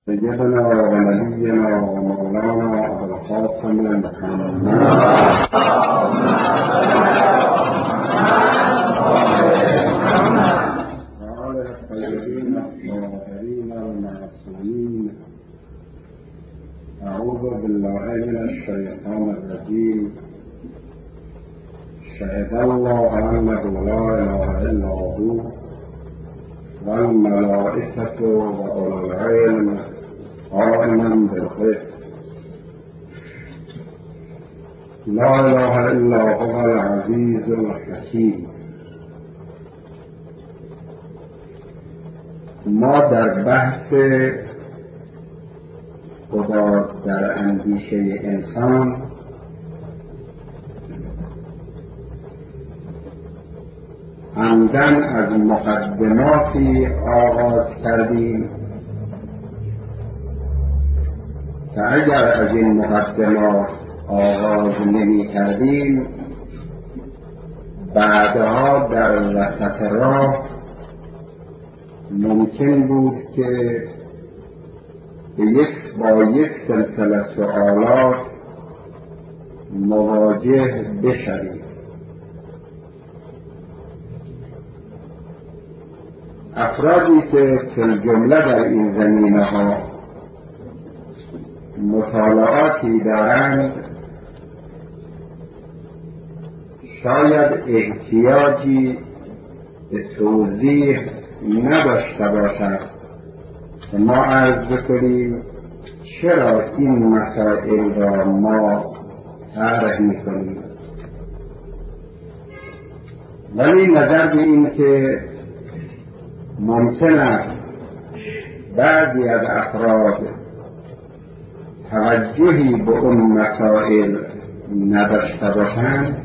سيدنا ونبينا ومولانا أبو القاسم محمد وعلى الطيبين الطاهرين المعصومين. أعوذ بالله من الشيطان الرجيم. شهد الله أنه لا إله إلا هو والملائكة وأولو العلم قائما بالقسط. لا إله إلا هو العزيز الحكيم. ما در بحث خدا در اندیشه انسان عمدن از مقدماتی آغاز کردیم که اگر از این مقدمات آغاز نمی کردیم بعدها در وسط راه ممکن بود که با یک سلسله سوالات مواجه بشویم. افرادی که فی الجمله در این زمینه ها مطالعاتی دارند شاید احتیاجی به توضیح نداشته باشد که ما عرض بکنیم چرا این مسائل را ما طرح میکنیم، ولی نظر به این که ممکن است بعضی از افراد توجهی به اون مسائل نداشته باشند،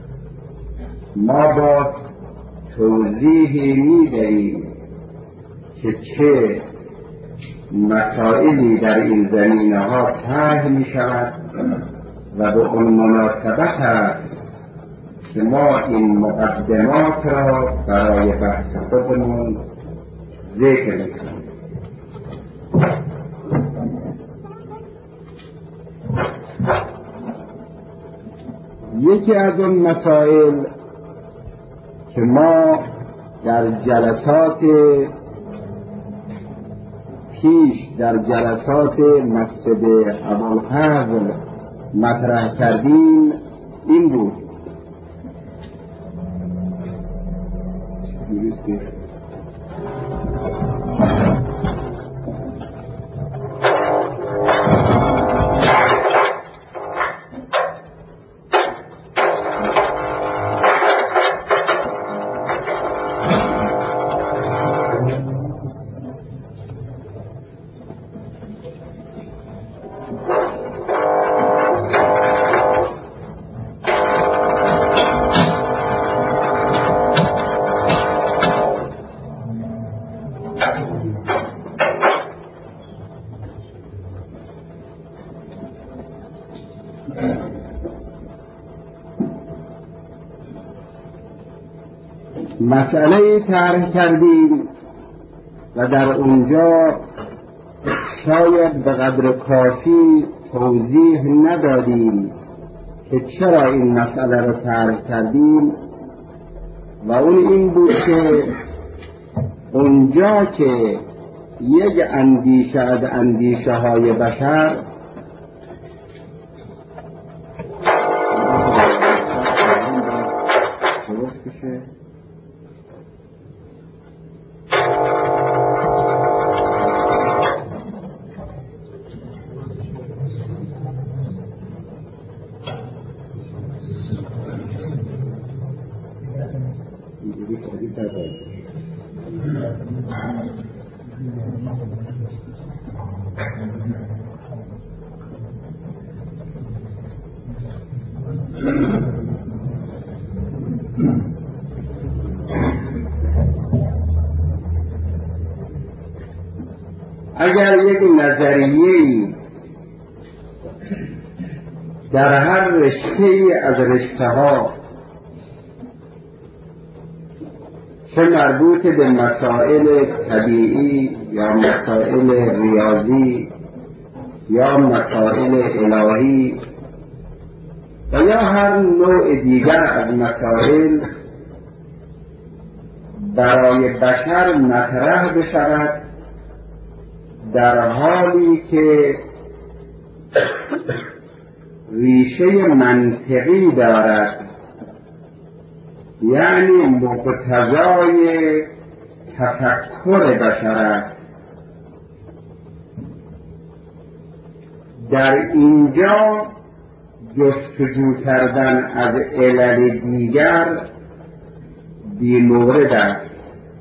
ما با توضیحی می‌دهیم که چه مسائلی در این زمینه ها طرح می شود و به اون مناسبت است که ما این مقدمات را برای بحث خودمون ذکر می‌کنیم. یکی از اون مسائل که ما در جلسات پیش در جلسات مسجد ابوالفضل مطرح کردیم این بود مسئله طرح کردیم و در اونجا شاید به قدر کافی توضیح ندادیم که چرا این مسئله را طرح کردیم و اون این بود که اونجا که یک اندیشه از اندیشه های بشر اگر یک نظریه‌ای در هر رشته‌ای از رشته‌ها چه مربوط به مسائل طبیعی یا مسائل ریاضی یا مسائل الهی و یا هر نوع دیگر از مسائل برای بشر مطرح بشود در حالی که ریشه منطقی دارد، یعنی مقتضای تفکر بشر است. در اینجا جستجو کردن از علل دیگر بی‌مورد است.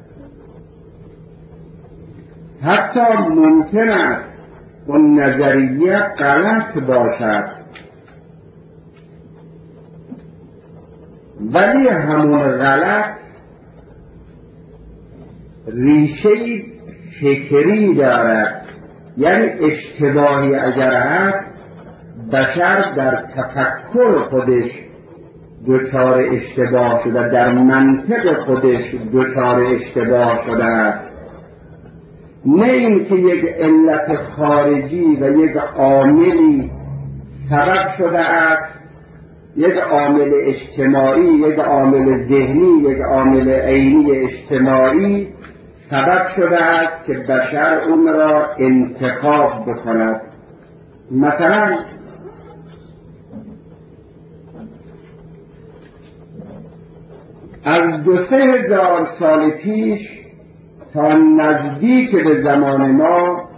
حتی ممکن است اون نظریه غلط باشد، ولی همون غلط ریشه فکری دارد، یعنی اشتباهی اگر هست بشر در تفکر خودش دچار اشتباه شده، در منطق خودش دچار اشتباه شده است، نه اینکه یک علت خارجی و یک عاملی سبب شده است، یک عامل اجتماعی، یک عامل ذهنی، یک عامل عینی اجتماعی سبب شده است که بشر اون را انتخاب بکند. مثلا از 2-3 هزار سال پیش تا نزدیک به زمان ما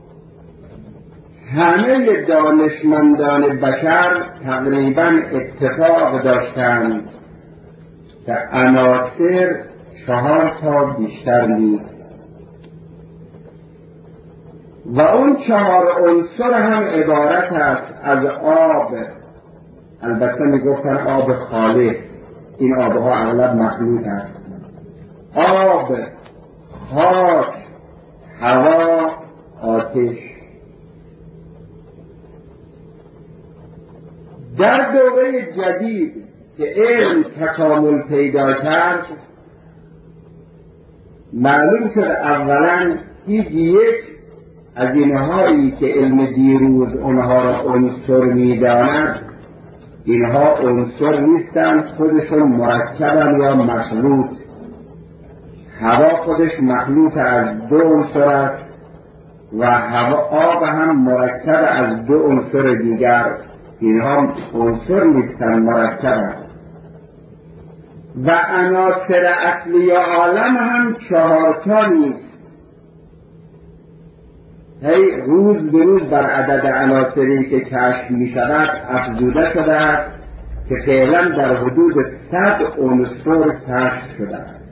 همه دانشمندان بشر تقریبا اتفاق داشتند که عناصر 4 تا بیشتر نیست و اون 4 عنصر هم عبارت است از آب. البته میگفتن آب خالص، این آبها اغلب مخلوط است. آب، خاک، هوا، آتش. در دوره جدید که علم تکامل پیدا کرد، معلوم شد اولا هیچ یک از اینهایی که علم دیروز اونها را عنصر می‌داند، اینها عنصر نیستند، خودشون مرکبن یا مخلوط. هوا خودش مخلوط از 2 عنصر است و آب هم مرکب از 2 عنصر دیگر. اینها عنصر نیستند، مرکبن. و عناصر اصلی عالم هم 4 تا نیست. هی روز به روز بر عدد عناصری که کشف می شود افزوده شده است که فعلا در حدود 100 عنصر کشف شده است.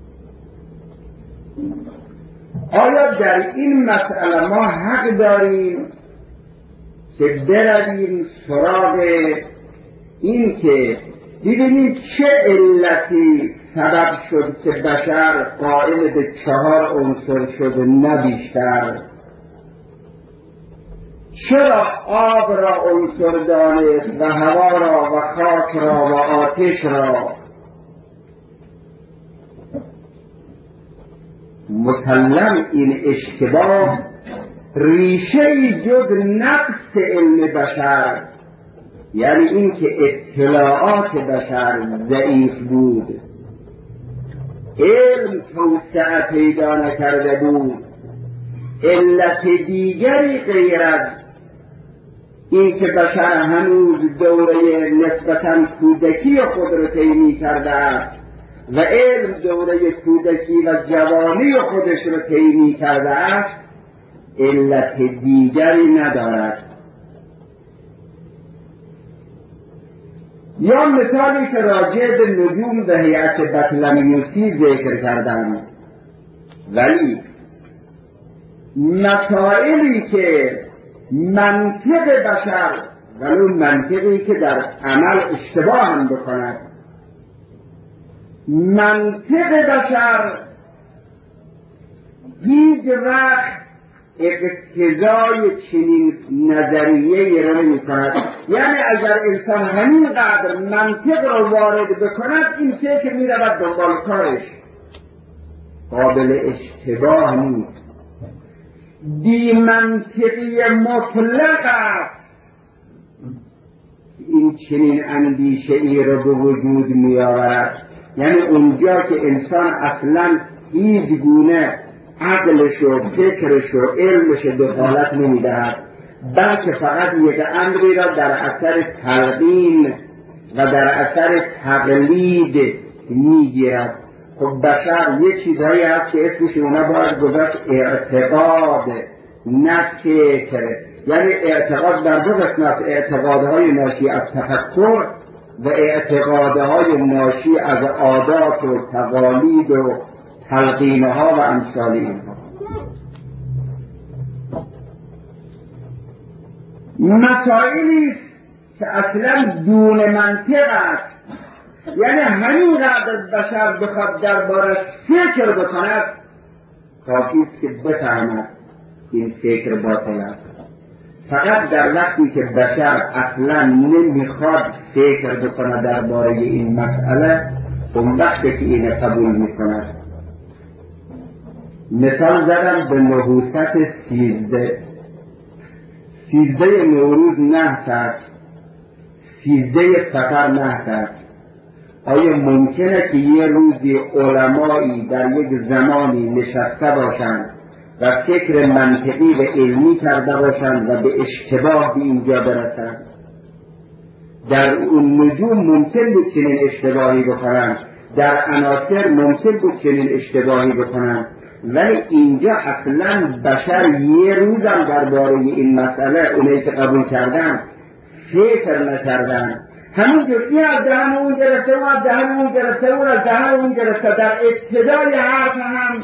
آیا در این مسئله ما حق داریم که برویم سراغ این که ببینیم چه علتی سبب شد که بشر قائل به 4 عنصر شده نه بیشتر؟ چرا آب را عنصر دانست و هوا را و خاک را و آتش را؟ مسلم این اشتباه ریشه جز نقص علم بشر، یعنی این که اطلاعات بشر ضعیف بود، علم توسعه پیدا نکرده بود، علت دیگری غیر از این که بشر هنوز دوره نسبتاً کودکی خود را طی می‌کرده است و علم دوره کودکی و جوانی خودش را طی می‌کرده است، علت دیگری ندارد. یا مثالی که راجع به نجوم و هیئت بطلمیوسی ذکر کردم، ولی مسائلی که منطق بشر، ولو منطقی که در عمل اشتباه هم بکند، منطق بشر هیچ وقت اقتضای چنین نظریه را نمی کند. یعنی اگر انسان همینقدر منطق را وارد بکند، این فکر می رود دنبال کارش. قابل اشتباه نیست، بی منطقی مطلق است. این چنین اندیشه ای رو به وجود می آورد. یعنی اونجا که انسان اصلا هیچ گونه عقلش و فکرش و علمش دخالت نمی دهد، بلکه فقط یک امری را در اثر تلقین و در اثر تقلید می گیرد. خب بشر یک چیزهایی هست که اسمش اونا باید گذاشت اعتقاد، نه فکر. یعنی اعتقاد در دو قسم است: اعتقادهای ناشی از تفکر و اعتقادهای ناشی از عادات و تقالید و تلقینها و امثال اینها. مسائلی است که اصلا دون منطق است. یعنی همینقدر بشر بخواد دربارش فکر بکند کافی است که بفهمد این فکر باطل است. فقط در وقتی که بشر اصلا نمیخواد فکر بکنه درباره این مسئله، اون وقتی که این قبول میکند. مثال زدم به نحوست 13 نوروز نحس است، 13 سفر نحس است. آیا ممکنه که یه روزی علمایی در یک زمانی نشسته باشند و فکر منطقی و علمی کرده باشند و به اشتباه به اینجا برسند؟ در اون نجوم ممکن بود چنین اشتباهی بکنند، در عناصر ممکن بود چنین اشتباهی بکنند، ولی اینجا اصلا بشر یه روزم درباره این مسئله اونایی که قبول کردن فکر نکردن. همونجور این از دهن اون گرفته، اون از دهن اون گرفته، اون از دهن اون گرفته. در ابتدای حرف هم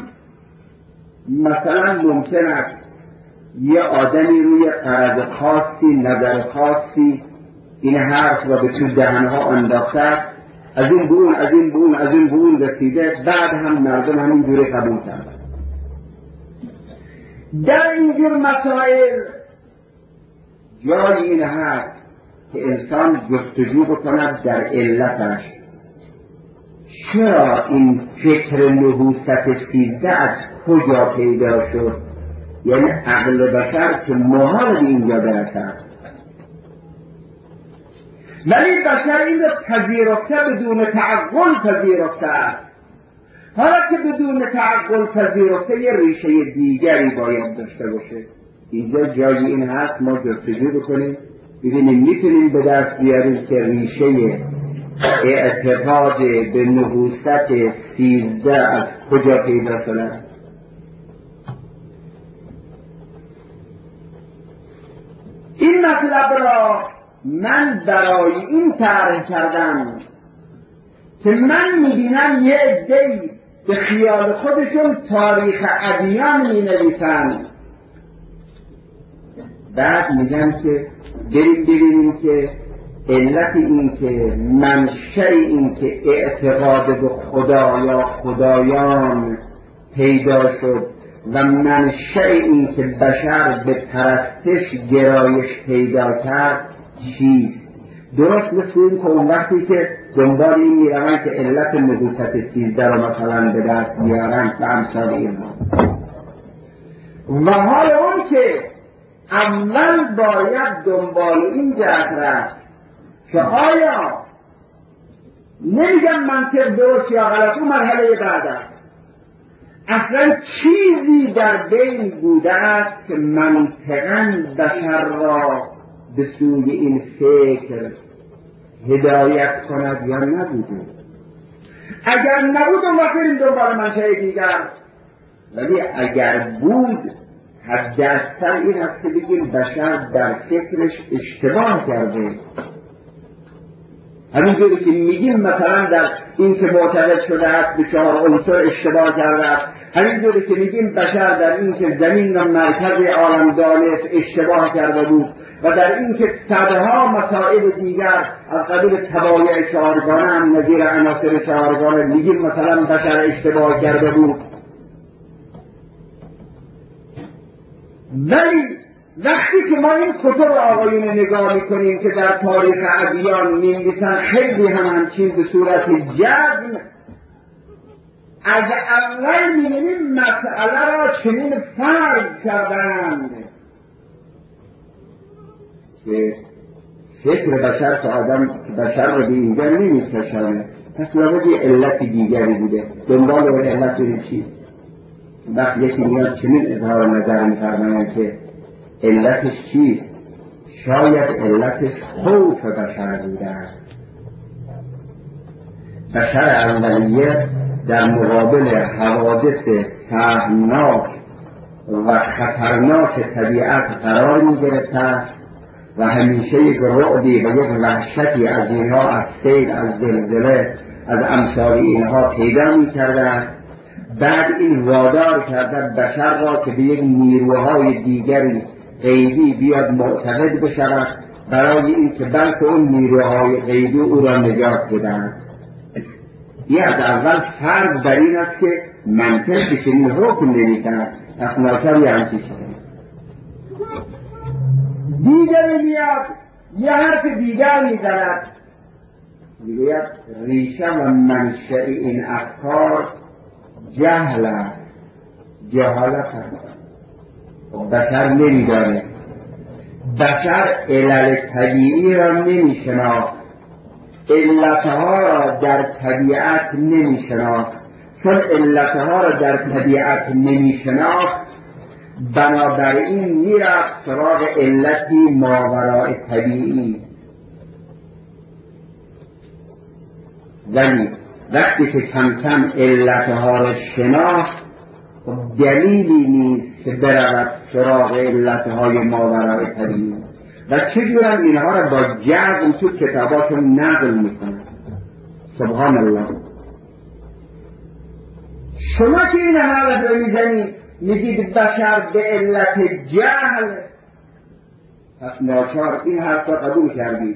مثلا ممکن است یه آدمی روی غرض خاصی، نظر خاصی این حرف را به تو دهنها انداخته، از این به اون، از این به اون، از این به اون رسیده، بعد هم مردم همین جوری قبول کردن. در اینجور مسائل جای این هست که انسان جستجو بکند در علتش. چرا این فکر نحوست 13 از کجا پیدا شد؟ یعنی عقل بشر که محال به اینجا برسد، ولی بشر این رو پذیرفته، بدون تعقل پذیرفته است. حالا که بدون تعقل پذیرفته، یه ریشه دیگری باید داشته باشه. اینجا جای این هست ما جستجو بکنیم، ببینیم میتونیم به دست بیاریم که ریشه اعتقاد به نحوست 13 از کجا پیدا شده. این مطلب را من برای این طرح کردم که من میبینم یه عده‌ای به خیال خودشون تاریخ ادیان مینویسن، بعد میگن که بریم ببینیم که علت این که منشأ این که اعتقاد به خدا یا خدایان پیدا شد و منشأ این که بشر به پرستش گرایش پیدا کرد چیست. درست مثل این که اون وقتی که دنبال این میروند که علت نحوست 13 رو مثلا به دست بیارن و امثال اینها، و حال اون که اول باید دنبال این جهت رفت که آیا، نمیگم منطق درست یا غلط، اون مرحله بعد است، اصلا چیزی در بین بوده است که منطقاً بشر را به سوی این فکر هدایت کند یا نبوده. اگر نبود اون وقت بریم دنبال منطقه دیگر، ولی اگر بود حداکثر این است که بگیم بشر در فکرش اشتباه کرده. همینجوری که میگیم مثلا در این که معتقد شده است به 4 عنصر اشتباه کرده است، همینجوری که میگیم بشر در این که زمین و مرکز عالم دانست اشتباه کرده بود، و در این که صدها مسائل دیگر از قبیل طبایع 4گانه هم نظیر عناصر 4گانه میگیم مثلا بشر اشتباه کرده بود. ولی وقتی که ما این کتب آقایون نگاه میکنیم که در تاریخ ادیان می‌نویسن، خیلی هم همچین به صورت جزم از اول می‌بینیم مسئله را چنین فرض کردند که فکر بشر که بشر رو به اینجا نمی‌کشانه، پس لابد یه علت دیگری بوده. دنبال اون علت بوده چیست؟ وقتی یکی میاد چنین اظهار نظر می‌فرمایند که علتش چیست؟ شاید علتش خوف بشر بوده است. بشر اولیه در مقابل حوادث سهمناک و خطرناک طبیعت قرار می‌گرفت و همیشه یک رعبی و یک وحشتی از اینها، از سیل، از زلزله، از امثال اینها پیدا می‌کردند. بعد این وادار کرده بشر را که به یک نیروهای دیگری غیبی بیاد معتقد بشود برای اینکه بلکه اون نیروهای غیبی او را نجات بدهند. این از اول فرض بر این است که منطق به چنین حکم نمی‌کند. پس ناچار یه همچین چیزی دیگری میاد یه حرف دیگر میزند، میگوید ریشه و منشأ این افکار جهل است، جهالت است. بشر نمیدانه، بشر علل طبیعی را نمیشناخت، علتها را در طبیعت نمیشناخت. چون علتها را در طبیعت نمیشناخت بنابراین میرفت سراغ علتی ماوراء طبیعی. ولی وقتی که کم کم علتها را شناخت دلیلی نیست که برود سراغ علتهای ماوراء طبیعی. و چجور هم اینها را با جزم تو کتاباشون نقل میکنن. سبحان الله. شما که این حالت رو میزنید میگید بشر به علت جهل، پس ناچار این حرف را قبول کردید.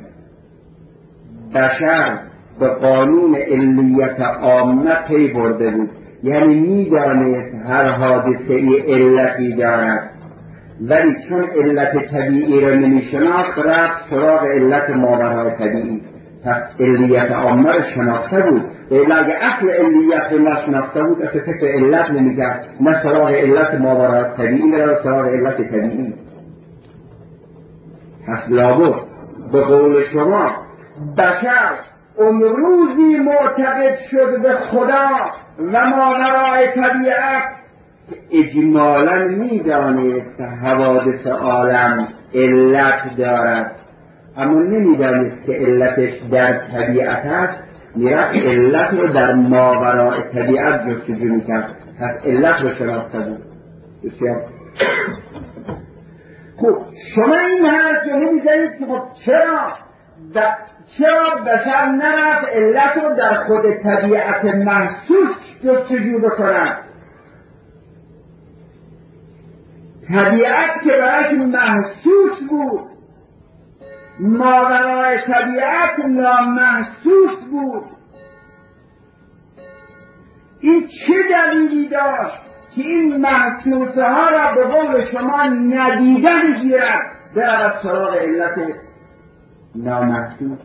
بشر به قانون علیت عامه پی برده بود، یعنی میدانست هر حادثه ای علتی دارد، ولی چون علت طبیعی را نمیشناخت رفت سراغ علت ماوراء طبیعی. پس علیت عامه را شناخته بود، و اگه اصل علیت را نشناخته بود اصلا فکر علت نمیکرد، نه سراغ علت ماوراء طبیعی را سراغ علت طبیعی. پس لابد به قول شما بشر امروزی معتقد شد به خدا و ماوراء طبیعت اجمالا میدانست حوادث عالم علت دارد، اما نمیدانست که علتش در طبیعت است. میرفت علت رو در ماوراء طبیعت جستجو میکرد، پس علت رو شناخته بود. بسیار خب شما این حرف رو نمیزنید که چرا بشر نرفت علت رو در خود طبیعت محسوس جستجو بکند؟ طبیعت که براش محسوس بود، ماوراء طبیعت نامحسوس بود. این چه دلیلی داشت که این محسوسه ها را به قول شما ندیده بگیرد برود سراغ علت نامحسوس؟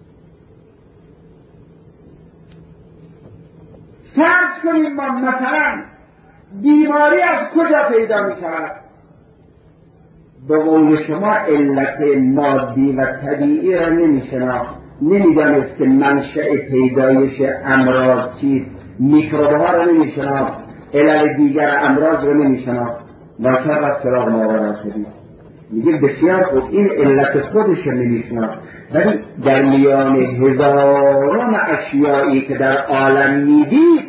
فرض کنیم ما مثلا بیماری از کجا پیدا می شود؟ به قول شما علت مادی و طبیعی را نمیشناخت، نمیدانست که منشأ پیدایش امراض چیست، میکروبها را نمیشناخت، علل دیگر امراض را نمیشناخت، ناچار از سراغ ماوراء طبیعی. میگه بسیار خوب، این علت خودش را نمیشناخت، ولی در میان هزاران اشیایی که در عالم میدید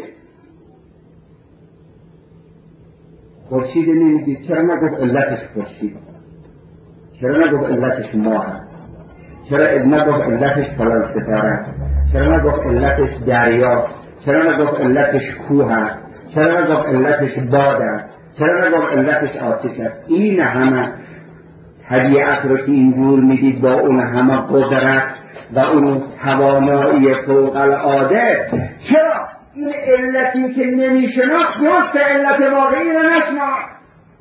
خورشید نمیدید. چرا نگفت علتش خورشید؟ چرا نگفت علتش ماه؟ چرا نگفت علتش فلان ستاره؟ چرا نگفت علتش دریا؟ چرا نگفت علتش کوه؟ چرا نگفت علتش باد؟ چرا نگفت علتش آتش است؟ این همه طبیعت رو که اینجور میدید با اون همه قدرت و اون توانایی فوق العاده، چرا این علتی که نمیشناخت درست علت واقعی رو نشناخت؟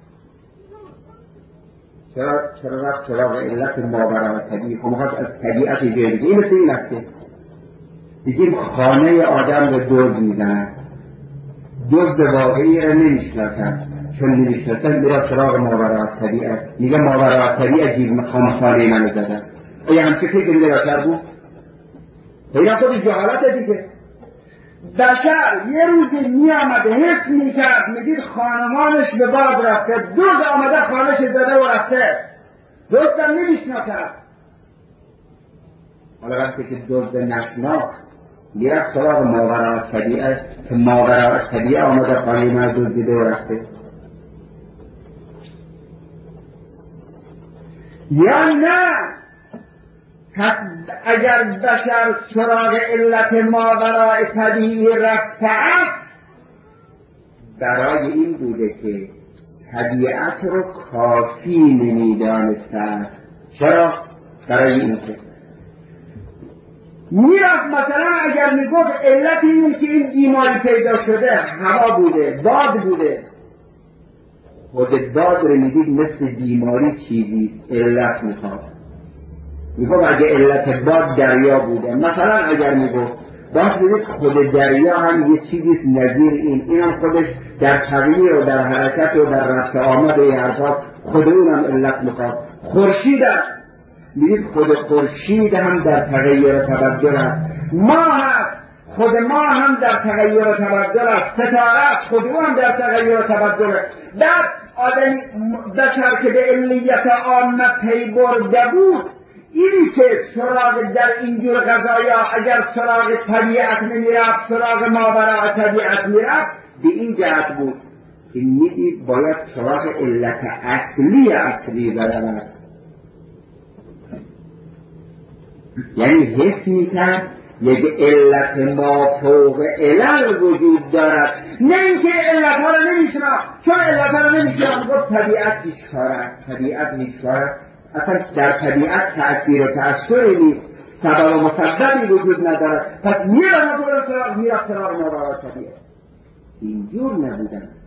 چرا رفت سراغ علت ماوراء طبیعی؟ خب میخواد از طبیعت جای دیگه. این مثل این است که دیگه خانه آدم رو دزد میزند، جزء واقعی را نمیشناسن، چون نمیشناسن میره سراغ ماوراء طبیعت، میگه ماوراء طبیعت جیب خامخانه منو زدن. آیا همچه فکر میده بشر بود؟ اینا خودش جهالت دیگه. بشر یه روزی می آمده حس می کرد میدید خانمانش به باد رفته، دوز آمده خانش زده و رفته، دوزدم نمیشناسد. حالا وقتی که دوزد نشناخت میرفت سراغ ماوراء طبیعت که ماوراء طبیعت آمده خانه من دوزیده و رفته. یا نه، پس اگر بشر سراغ علت ماوراء طبیعی رفته است برای این بوده که طبیعت رو کافی نمیدانسته است. چرا؟ برای این که میرفت مثلا اگر میگفت علت اینه که این بیماری پیدا شده هوا بوده، باد بوده، خود باد رو میدید مثل بیماری چیزی علت میخواد. میگفت اگه علت باد دریا بوده مثلا، اگر میگفت باید میدید خود دریا هم یه چیزیست نظیر این هم خودش در تغییر و در حرکت و در رفت آمد و حرکات خود اونم علت میخواد. خورشید است، میدید خود خورشید هم در تغییر و تبدل است. ماه هست، خود ما هم در تغییر و تبدل است. ستاره است، خود او هم در تغییر و تبدل است. بعد آدمی بشر که به علیت عامه پی برده بود، اینی که سراغ در اینجور قضایا اگر سراغ طبیعت نمیرفت، سراغ ماوراء طبیعت میرفت، به این جهت بود که میدید باید سراغ علت اصلی برود. یعنی حس میکرد یک علت ما فوق علل وجود دارد، نه اینکه علت ها را نمیشناخت. چون علت ها را نمیشناخت گفت طبیعت هیچ کار است، طبیعت هیچ کار است. اصلا در طبیعت تأثیر و تأثیری نیست، سبب و مسببی وجود ندارد. پس میرفت سراغ ماوراء طبیعت. اینجور نبودن.